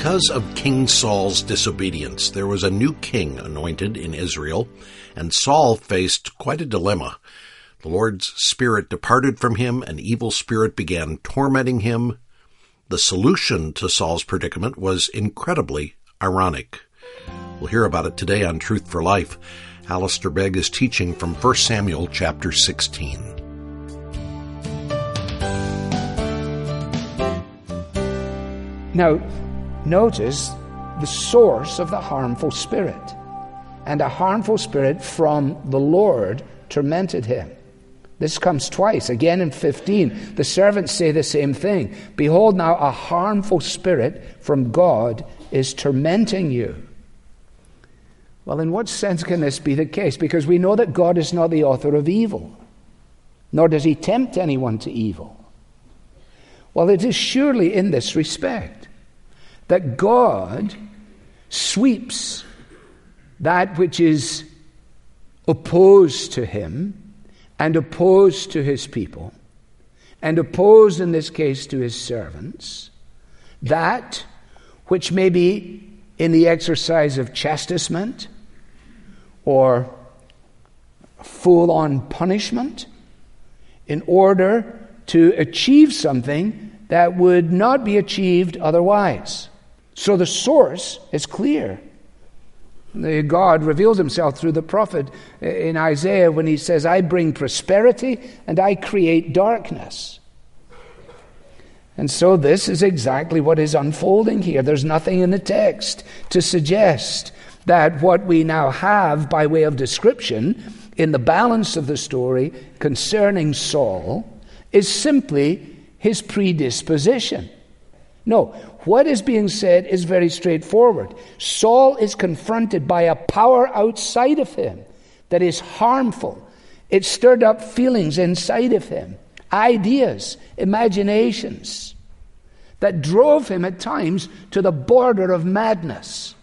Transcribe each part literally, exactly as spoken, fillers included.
Because of King Saul's disobedience, there was a new king anointed in Israel, and Saul faced quite a dilemma. The Lord's Spirit departed from him, an evil spirit began tormenting him. The solution to Saul's predicament was incredibly ironic. We'll hear about it today on Truth for Life. Alistair Begg is teaching from First Samuel chapter sixteen. Now, notice the source of the harmful spirit. And a harmful spirit from the Lord tormented him. This comes twice, again in fifteen. The servants say the same thing. Behold, now a harmful spirit from God is tormenting you. Well, in what sense can this be the case? Because we know that God is not the author of evil, nor does he tempt anyone to evil. Well, it is surely in this respect that God sweeps that which is opposed to him and opposed to his people, and opposed in this case to his servants, that which may be in the exercise of chastisement or full-on punishment, in order to achieve something that would not be achieved otherwise. So the source is clear. God reveals himself through the prophet in Isaiah when he says, I bring prosperity and I create darkness. And so this is exactly what is unfolding here. There's nothing in the text to suggest that what we now have by way of description in the balance of the story concerning Saul is simply his predisposition. No, what is being said is very straightforward. Saul is confronted by a power outside of him that is harmful. It stirred up feelings inside of him, ideas, imaginations, that drove him at times to the border of madness.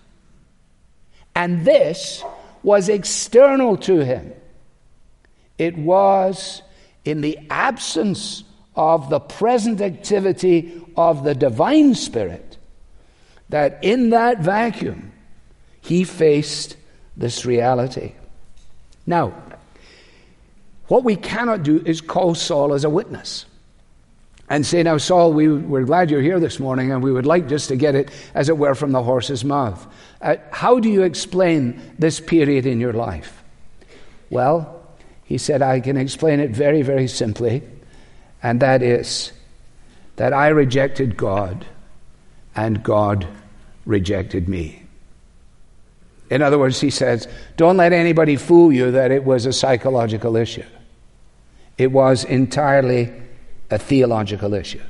And this was external to him. It was in the absence of the present activity of the divine Spirit that in that vacuum he faced this reality. Now, what we cannot do is call Saul as a witness and say, now Saul, we, we're glad you're here this morning and we would like just to get it, as it were, from the horse's mouth. Uh, how do you explain this period in your life? Well, he said, I can explain it very, very simply, and that is that I rejected God and God rejected me. In other words, he says, don't let anybody fool you that it was a psychological issue. It was entirely a theological issue.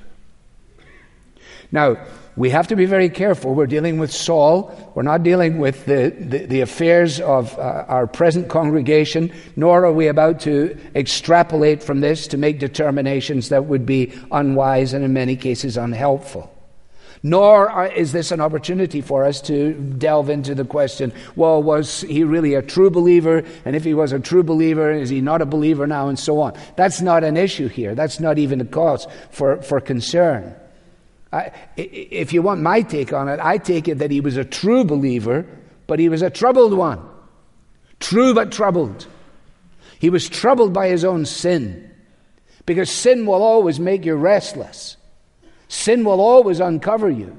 Now, we have to be very careful. We're dealing with Saul. We're not dealing with the, the, the affairs of uh, our present congregation, nor are we about to extrapolate from this to make determinations that would be unwise and in many cases unhelpful. Nor are, is this an opportunity for us to delve into the question, well, was he really a true believer? And if he was a true believer, is he not a believer now? And so on. That's not an issue here. That's not even a cause for, for concern. I, if you want my take on it, I take it that he was a true believer, but he was a troubled one. True but troubled. He was troubled by his own sin, because sin will always make you restless. Sin will always uncover you.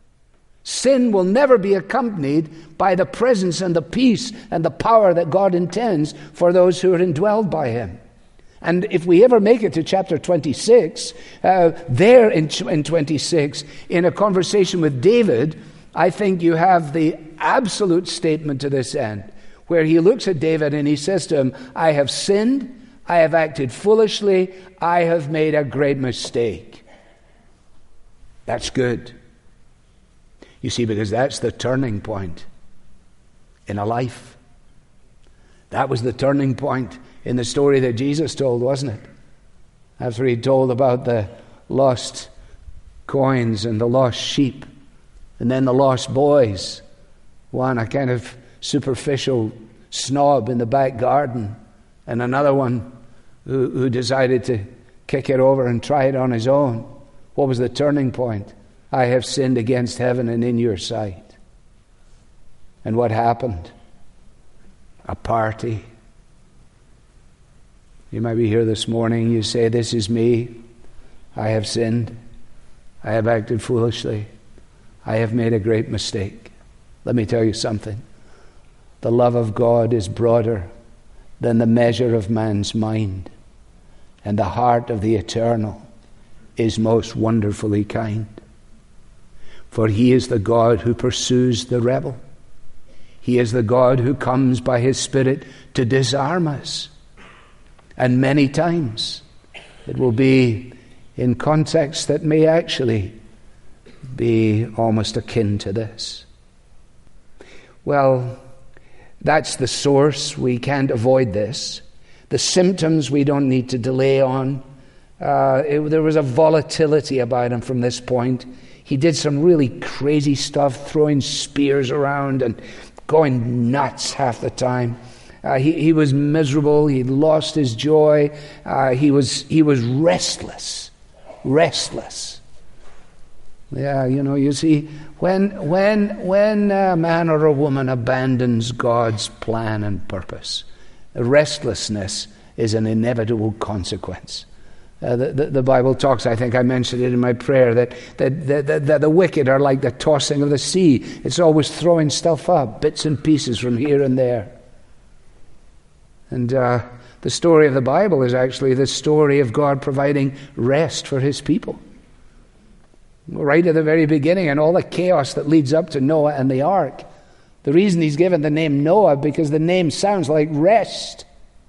Sin will never be accompanied by the presence and the peace and the power that God intends for those who are indwelled by him. And if we ever make it to chapter twenty-six, uh, there in, in twenty-six, in a conversation with David, I think you have the absolute statement to this end, where he looks at David and he says to him, I have sinned, I have acted foolishly, I have made a great mistake. That's good. You see, because that's the turning point in a life. That was the turning point in the story that Jesus told, wasn't it? After he told about the lost coins and the lost sheep, and then the lost boys, one a kind of superficial snob in the back garden, and another one who, who decided to kick it over and try it on his own. What was the turning point? I have sinned against heaven and in your sight. And what happened? A party. You might be here this morning, you say, this is me. I have sinned. I have acted foolishly. I have made a great mistake. Let me tell you something. The love of God is broader than the measure of man's mind, and the heart of the eternal is most wonderfully kind. For he is the God who pursues the rebel. He is the God who comes by his Spirit to disarm us. And many times it will be in contexts that may actually be almost akin to this. Well, that's the source. We can't avoid this. The symptoms we don't need to delay on. Uh, it, there was a volatility about him from this point. He did some really crazy stuff, throwing spears around and going nuts half the time. Uh, he, he was miserable. He lost his joy. Uh, he was he was restless, restless. Yeah, you know, you see, when when when a man or a woman abandons God's plan and purpose, restlessness is an inevitable consequence. Uh, the, the, the Bible talks, I think I mentioned it in my prayer, that, that, that, that, that the wicked are like the tossing of the sea. It's always throwing stuff up, bits and pieces from here and there. And uh, the story of the Bible is actually the story of God providing rest for his people. Right at the very beginning, and all the chaos that leads up to Noah and the ark. The reason he's given the name Noah, because the name sounds like rest.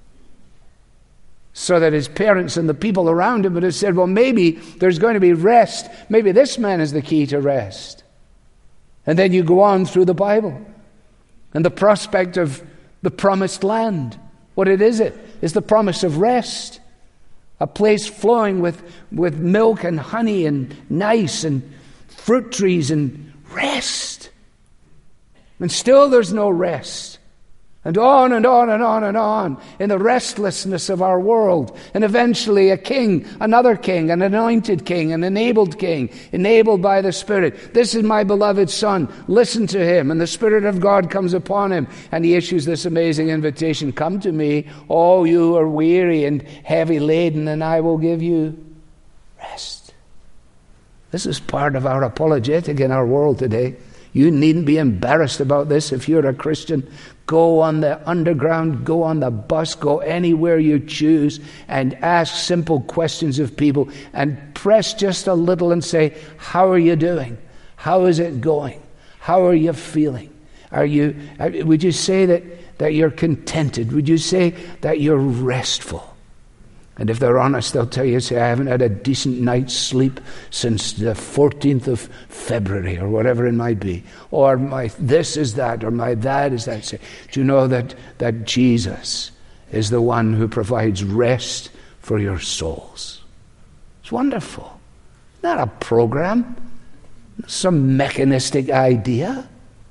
So that his parents and the people around him would have said, well, maybe there's going to be rest. Maybe this man is the key to rest. And then you go on through the Bible. And the prospect of the promised land. What it is it? Is the promise of rest. A place flowing with, with milk and honey and nice and fruit trees and rest. And still there's no rest. And on and on and on and on in the restlessness of our world. And eventually a king, another king, an anointed king, an enabled king, enabled by the Spirit. This is my beloved Son. Listen to him. And the Spirit of God comes upon him. And he issues this amazing invitation. Come to me, all you who are weary and heavy laden, and I will give you rest. This is part of our apologetic in our world today. You needn't be embarrassed about this if you're a Christian. Go on the underground, go on the bus, go anywhere you choose and ask simple questions of people and press just a little and say, how are you doing? How is it going? How are you feeling? Are you? Would you say that, that you're contented? Would you say that you're restful? And if they're honest, they'll tell you, say, I haven't had a decent night's sleep since the fourteenth of February or whatever it might be. Or my this is that, or my that is that. Say, do you know that, that Jesus is the one who provides rest for your souls? It's wonderful. Not a program, some mechanistic idea.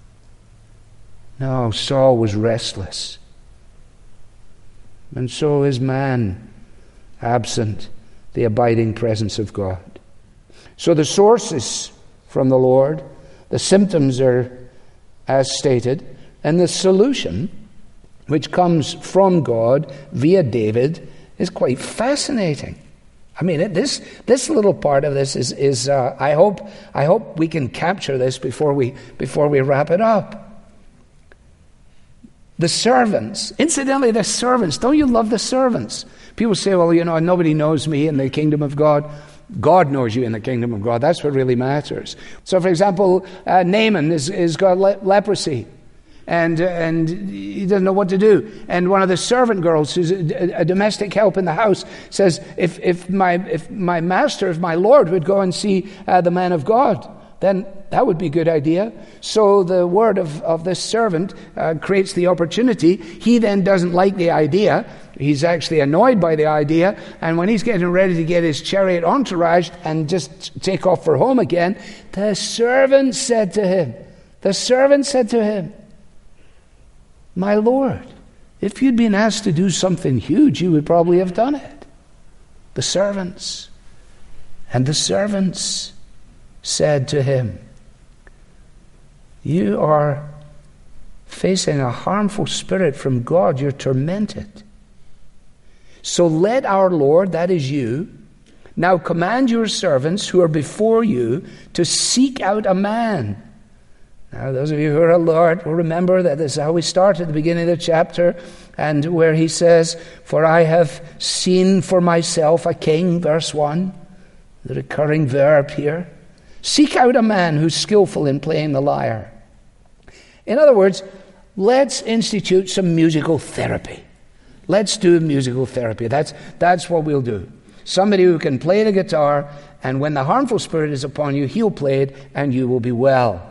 No, Saul was restless. And so is man, absent the abiding presence of God. So the source is from the Lord. The symptoms are as stated. And the solution, which comes from God via David, is quite fascinating. I mean, it, this this little part of this is is uh, I hope I hope we can capture this before we before we wrap it up. The servants, incidentally, the servants. Don't you love the servants? People say, well, you know, nobody knows me in the kingdom of God. God knows you in the kingdom of God. That's what really matters. So, for example, uh, Naaman is, is got le- leprosy. And, uh, and he doesn't know what to do. And one of the servant girls, who's a, a domestic help in the house, says, if, if, my, if my master, if my Lord would go and see uh, the man of God, then that would be a good idea. So the word of, of this servant uh, creates the opportunity. He then doesn't like the idea. He's actually annoyed by the idea. And when he's getting ready to get his chariot entourage and just take off for home again, the servant said to him, the servant said to him, my Lord, if you'd been asked to do something huge, you would probably have done it. The servants. And the servants said to him, "You are facing a harmful spirit from God. You're tormented. So let our Lord," that is you, "now command your servants who are before you to seek out a man." Now, those of you who are alert will remember that this is how we start at the beginning of the chapter, and where he says, "For I have seen for myself a king," verse one, the recurring verb here. Seek out a man who's skillful in playing the lyre. In other words, let's institute some musical therapy. Let's do musical therapy. That's, that's what we'll do. Somebody who can play the guitar, and when the harmful spirit is upon you, he'll play it, and you will be well.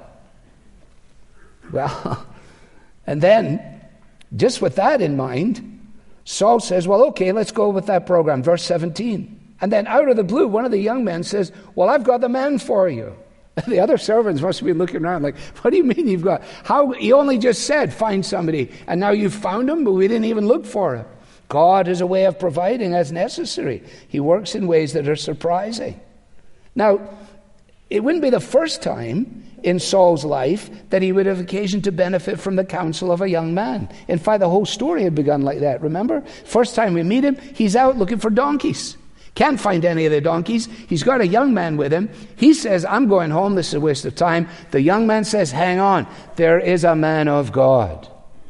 Well, and then, just with that in mind, Saul says, well, okay, let's go with that program. Verse seventeen. And then out of the blue, one of the young men says, well, I've got the man for you. The other servants must be looking around like, what do you mean you've got? How? He only just said, find somebody. And now you've found him, but we didn't even look for him. God has a way of providing as necessary. He works in ways that are surprising. Now, it wouldn't be the first time in Saul's life that he would have occasion to benefit from the counsel of a young man. In fact, the whole story had begun like that, remember? First time we meet him, he's out looking for donkeys. Can't find any of the donkeys. He's got a young man with him. He says, I'm going home. This is a waste of time. The young man says, hang on. There is a man of God.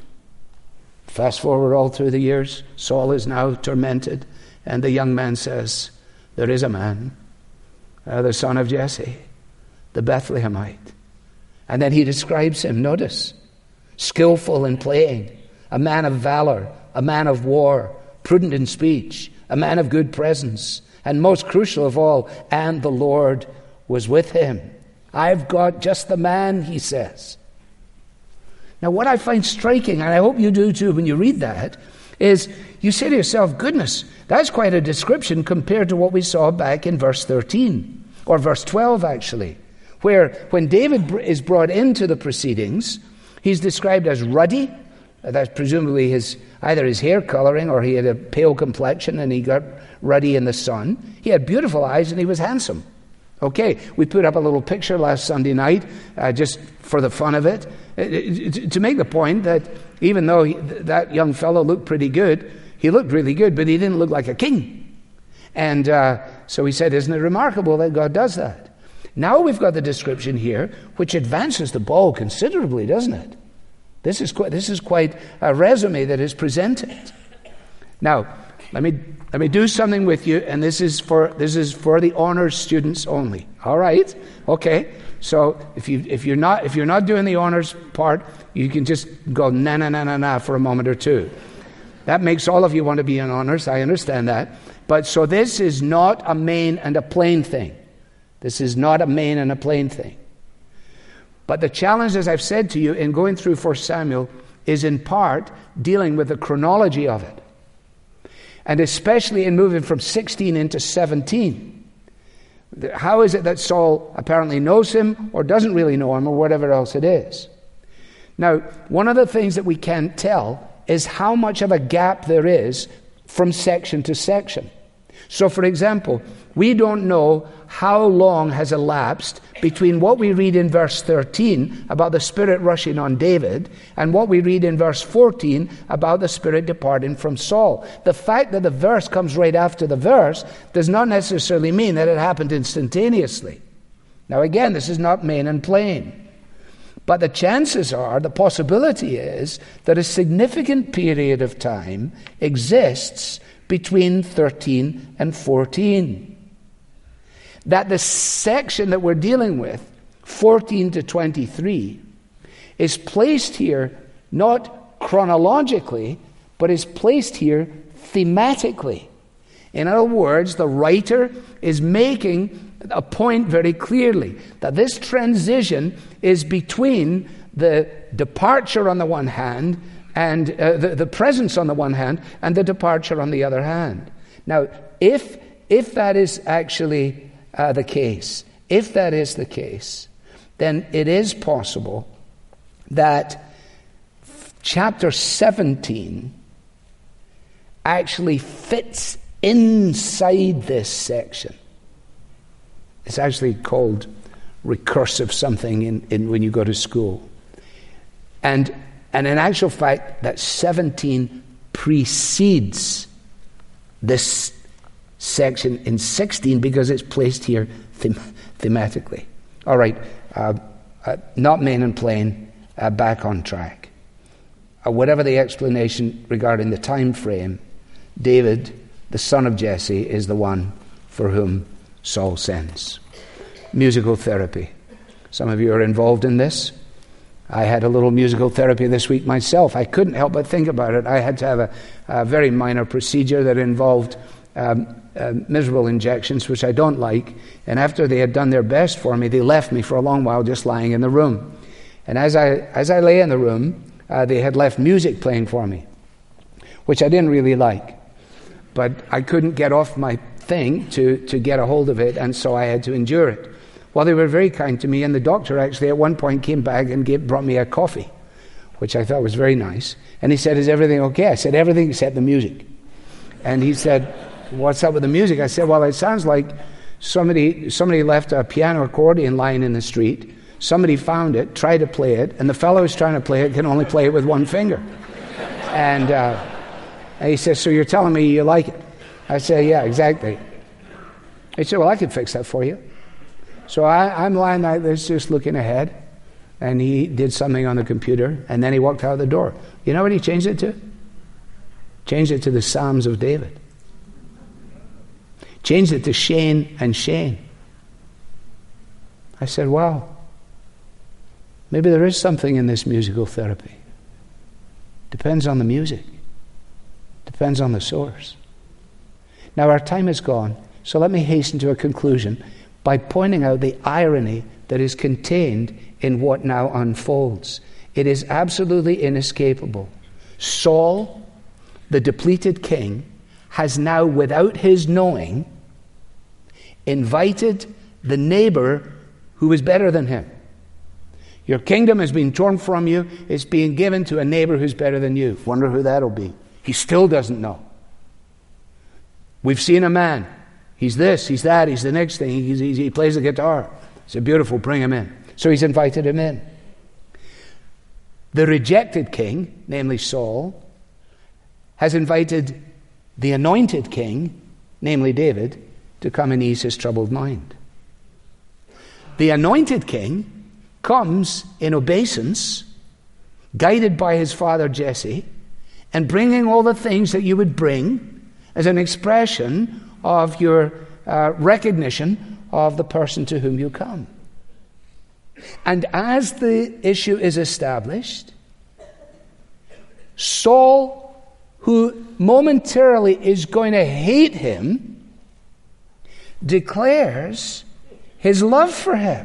Fast forward all through the years. Saul is now tormented. And the young man says, there is a man, uh, the son of Jesse, the Bethlehemite. And then he describes him, notice, skillful in playing, a man of valor, a man of war, prudent in speech, a man of good presence, and most crucial of all, and the Lord was with him. I've got just the man, he says. Now, what I find striking, and I hope you do too when you read that, is you say to yourself, goodness, that's quite a description compared to what we saw back in verse thirteen, or verse twelve actually, where when David is brought into the proceedings, he's described as ruddy. That's presumably his either his hair coloring, or he had a pale complexion and he got ruddy in the sun. He had beautiful eyes and he was handsome. Okay, we put up a little picture last Sunday night, uh, just for the fun of it, to make the point that even though he, that young fellow looked pretty good, he looked really good, but he didn't look like a king. And uh, so he said, isn't it remarkable that God does that? Now we've got the description here, which advances the ball considerably, doesn't it? This is quite, this is quite a resume that is presented. Now, let me let me do something with you, and this is for this is for the honors students only. All right, okay. So if you if you're not if you're not doing the honors part, you can just go na na na na na for a moment or two. That makes all of you want to be in honors. I understand that. But so this is not a main and a plain thing. This is not a main and a plain thing. But the challenge, as I've said to you, in going through First Samuel is in part dealing with the chronology of it. And especially in moving from sixteen into seventeen. How is it that Saul apparently knows him or doesn't really know him or whatever else it is? Now, one of the things that we can't tell is how much of a gap there is from section to section. So, for example, we don't know how long has elapsed between what we read in verse thirteen about the Spirit rushing on David and what we read in verse fourteen about the Spirit departing from Saul. The fact that the verse comes right after the verse does not necessarily mean that it happened instantaneously. Now again, this is not main and plain. But the chances are, the possibility is, that a significant period of time exists between thirteen and fourteen. That the section that we're dealing with, fourteen to twenty-three, is placed here not chronologically, but is placed here thematically. In other words, the writer is making a point very clearly that this transition is between the departure on the one hand and uh, the, the presence on the one hand and the departure on the other hand. Now, if if that is actually uh, the case, if that is the case, then it is possible that chapter seventeen actually fits inside this section. It's actually called recursive something in, in when you go to school. And, and in actual fact, that seventeen precedes this section in sixteen because it's placed here them- thematically. All right, uh, uh, not main and plain, uh, back on track. Uh, whatever the explanation regarding the time frame, David, the son of Jesse, is the one for whom Saul sends. Musical therapy. Some of you are involved in this. I had a little musical therapy this week myself. I couldn't help but think about it. I had to have a, a very minor procedure that involved um, uh, miserable injections, which I don't like. And after they had done their best for me, they left me for a long while just lying in the room. And as I as I lay in the room, uh, they had left music playing for me, which I didn't really like. But I couldn't get off my thing to, to get a hold of it, and so I had to endure it. Well, they were very kind to me, and the doctor actually at one point came back and gave, brought me a coffee, which I thought was very nice. And he said, "Is everything okay?" I said, "Everything except the music." And he said, "What's up with the music?" I said, "Well, it sounds like somebody somebody left a piano accordion lying in the street. Somebody found it, tried to play it, and the fellow who's trying to play it can only play it with one finger." And, uh, and he says, "So you're telling me you like it?" I said, "Yeah, exactly." He said, "Well, I could fix that for you." So I, I'm lying like this, just looking ahead, and he did something on the computer, and then he walked out the door. You know what he changed it to? Changed it to the Psalms of David. Changed it to Shane and Shane. I said, "Wow, maybe there is something in this musical therapy. Depends on the music. Depends on the source." Now our time is gone, so let me hasten to a conclusion by pointing out the irony that is contained in what now unfolds. It is absolutely inescapable. Saul, the depleted king, has now, without his knowing, invited the neighbor who is better than him. Your kingdom has been torn from you. It's being given to a neighbor who's better than you. Wonder who that'll be. He still doesn't know. We've seen a man. He's this, he's that, he's the next thing. He's, he's, he plays the guitar. It's a beautiful, bring him in. So he's invited him in. The rejected king, namely Saul, has invited the anointed king, namely David, to come and ease his troubled mind. The anointed king comes in obeisance, guided by his father Jesse, and bringing all the things that you would bring as an expression of your uh, recognition of the person to whom you come. And as the issue is established, Saul, who momentarily is going to hate him, declares his love for him.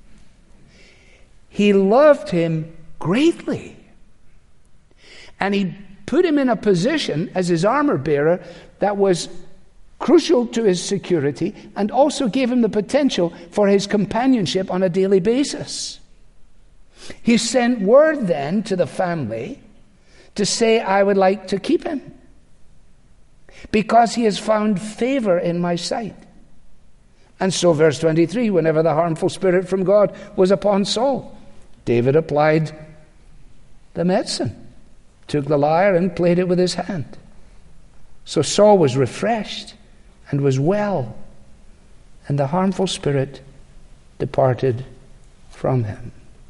He loved him greatly. And he put him in a position as his armor bearer that was crucial to his security, and also gave him the potential for his companionship on a daily basis. He sent word then to the family to say, "I would like to keep him because he has found favor in my sight." And so verse twenty-three, whenever the harmful spirit from God was upon Saul, David applied the medicine, took the lyre and played it with his hand. So Saul was refreshed and was well, and the harmful spirit departed from him.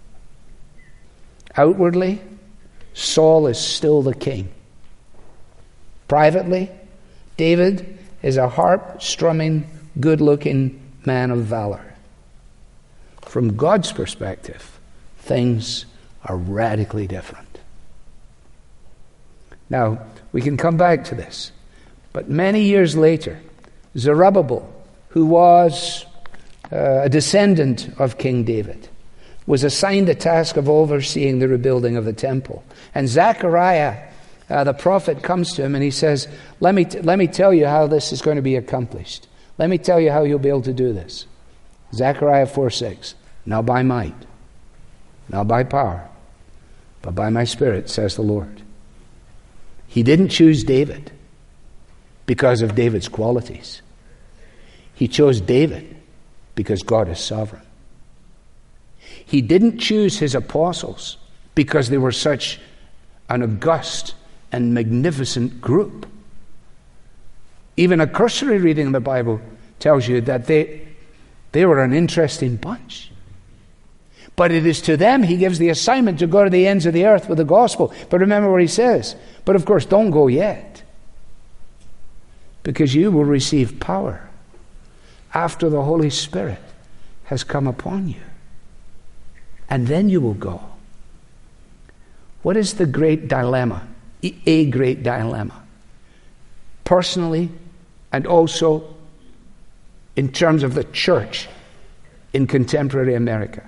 Outwardly, Saul is still the king. Privately, David is a harp-strumming, good-looking man of valor. From God's perspective, things are radically different. Now, we can come back to this, but many years later, Zerubbabel, who was uh, a descendant of King David, was assigned the task of overseeing the rebuilding of the temple. And Zechariah, uh, the prophet, comes to him and he says, let me, t- let me tell you how this is going to be accomplished. Let me tell you how you'll be able to do this. Zechariah four six, "Not by might, not by power, but by my Spirit, says the Lord." He didn't choose David because of David's qualities. He chose David because God is sovereign. He didn't choose his apostles because they were such an august and magnificent group. Even a cursory reading of the Bible tells you that they, they were an interesting bunch. But it is to them he gives the assignment to go to the ends of the earth with the gospel. But remember what he says. But of course, don't go yet, because you will receive power after the Holy Spirit has come upon you. And then you will go. What is the great dilemma? A great dilemma. Personally, and also in terms of the church in contemporary America.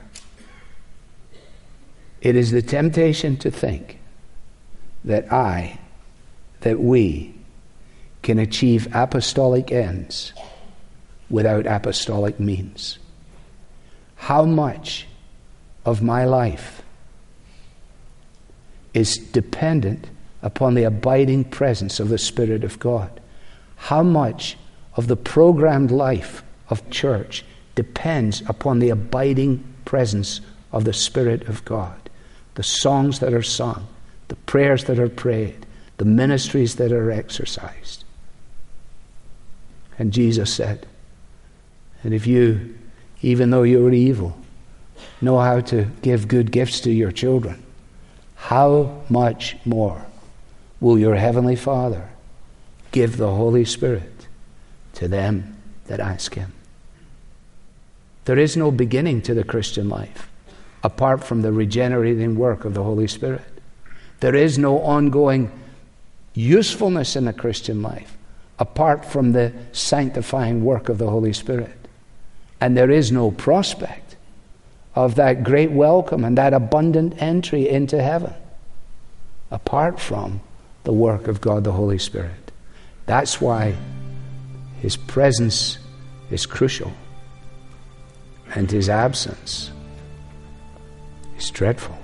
It is the temptation to think that I, that we, can achieve apostolic ends without apostolic means. How much of my life is dependent upon the abiding presence of the Spirit of God? How much of the programmed life of church depends upon the abiding presence of the Spirit of God? The songs that are sung, the prayers that are prayed, the ministries that are exercised. And Jesus said, and if you, even though you are evil, know how to give good gifts to your children, how much more will your heavenly Father give the Holy Spirit to them that ask him? There is no beginning to the Christian life apart from the regenerating work of the Holy Spirit. There is no ongoing usefulness in the Christian life apart from the sanctifying work of the Holy Spirit. And there is no prospect of that great welcome and that abundant entry into heaven apart from the work of God the Holy Spirit. That's why his presence is crucial and his absence is dreadful.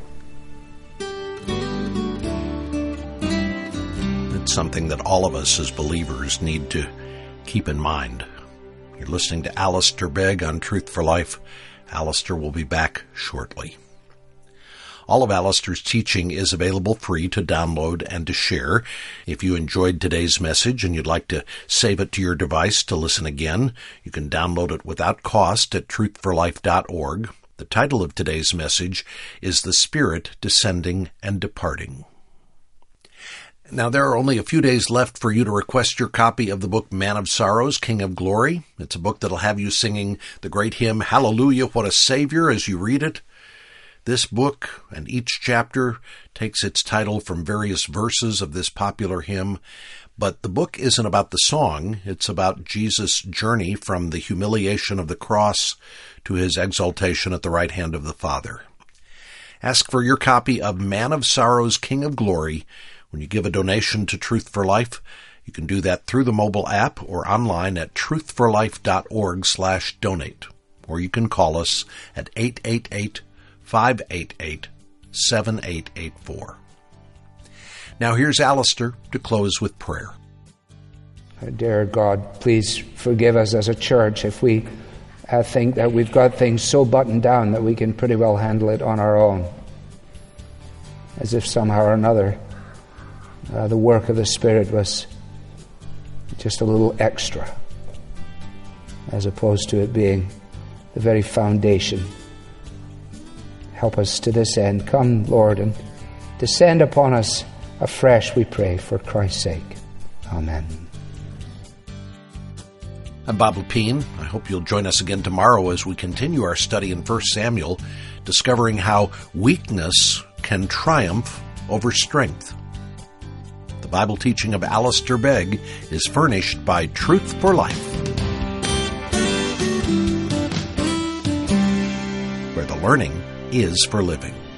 It's something that all of us as believers need to keep in mind. You're listening to Alistair Begg on Truth for Life. Alistair will be back shortly. All of Alistair's teaching is available free to download and to share. If you enjoyed today's message and you'd like to save it to your device to listen again, you can download it without cost at truth for life dot org. The title of today's message is The Spirit Descending and Departing. Now, there are only a few days left for you to request your copy of the book Man of Sorrows, King of Glory. It's a book that'll have you singing the great hymn, Hallelujah, What a Savior, as you read it. This book and each chapter takes its title from various verses of this popular hymn, but the book isn't about the song. It's about Jesus' journey from the humiliation of the cross to his exaltation at the right hand of the Father. Ask for your copy of Man of Sorrows, King of Glory when you give a donation to Truth for Life. You can do that through the mobile app or online at truth for life dot org slash donate. Or you can call us at eight eight eight, five eight eight, seven eight eight four. Now here's Alistair to close with prayer. Dear God, please forgive us as a church if we uh, think that we've got things so buttoned down that we can pretty well handle it on our own. As if somehow or another uh, the work of the Spirit was just a little extra, as opposed to it being the very foundation. Help us to this end. Come, Lord, and descend upon us afresh, we pray, for Christ's sake. Amen. I'm Bob Lepine. I hope you'll join us again tomorrow as we continue our study in First Samuel, discovering how weakness can triumph over strength. The Bible teaching of Alistair Begg is furnished by Truth for Life, where the learning is for living.